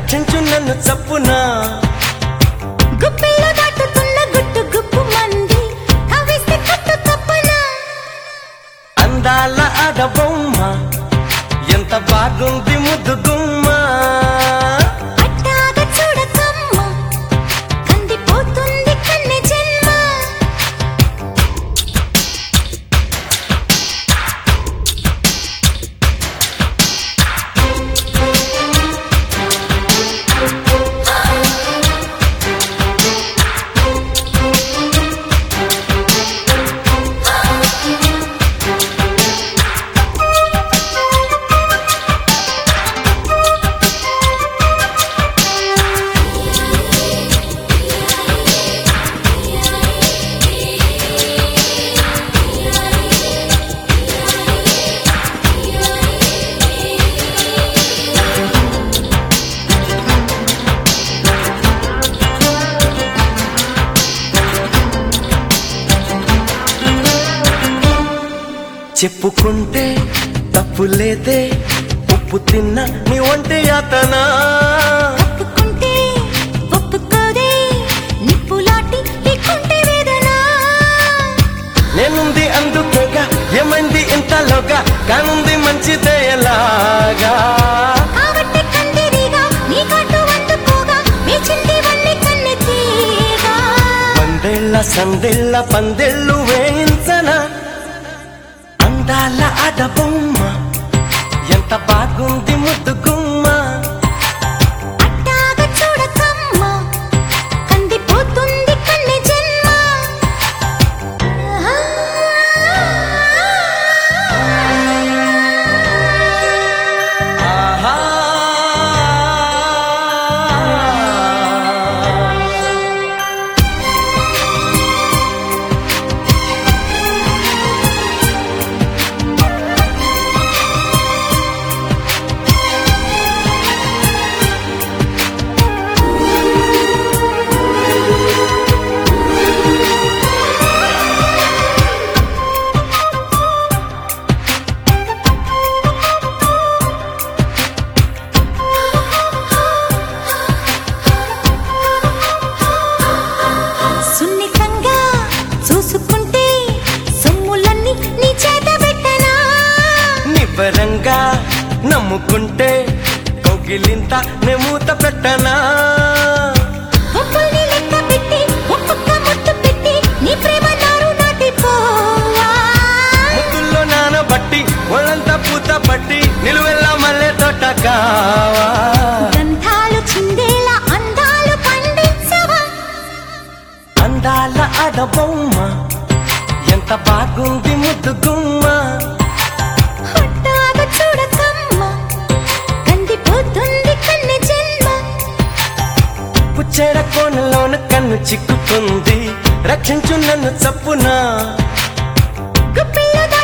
రక్షించు నన్ను చప్పునా గుప్పిలో దాటుతున్న గుట్టు గుప్పు మంది కవిస్తే కట్టు తప్పునా అందాల ఆడబొమ్మ ఎంత బాగుంది ముద్దు గుమ్మ అట్టాగా చూడకమ్మ కందిపోతుంది కన్నె జన్మ చెప్పుకుంటే తప్పు లేదే ఉప్పు తిన్న నీ ఒంటి యాతనా ఒప్పుకుంటే ఒప్పుకోదే నిప్పులాటి నీకుంటే వేదన నేనుంది అందుకేగా ఏమైంది ఇంతలోగా కానుంది మంచిదే ఎలాగా కాబట్టి కందిరిగా నీ కట్టు అందుకోగా వేచింది వల్లి కన్నెతీగా వందేళ్ల సందేళ్ల పందెళ్ళు వేయించనా అందాల ఆడబొమ్మ ఎంత బాగుంది ముద్దు గుమ్మ అట్టాగా చూడకమ్మ కందిపోతుంది కన్నె జన్మ ఆహా సున్నితంగా చూసుకుంటే సొమ్ములన్నీ నీ చేత పెట్టనా నిబ్బరంగా నమ్ముకుంటే కోగిలింత నెమూత పెట్టనా ఒప్పుల్ని లెక్క పెట్టి ఒక్కొక్క ముట్టు పెట్టి నీ ప్రేమ నారు దాటిపోవా ముద్దుల్లో నానబట్టి ఒళ్ళంతా పూత పట్టి నిలువెల్లా మల్లె తోట కావా గంధాలు చిందేలా అందాలు పండించవా అందాల ఆడబొమ్మ ఎంత బాగుంది ముద్దు గుమ్మ హొట్టాగా చూడకమ్మ కందిపోతుంది కన్నె జన్మ పుచ్చేడ కోనలోన కన్ను చిక్కుకుంది రక్షించు నన్ను చప్పునా గుప్పిలో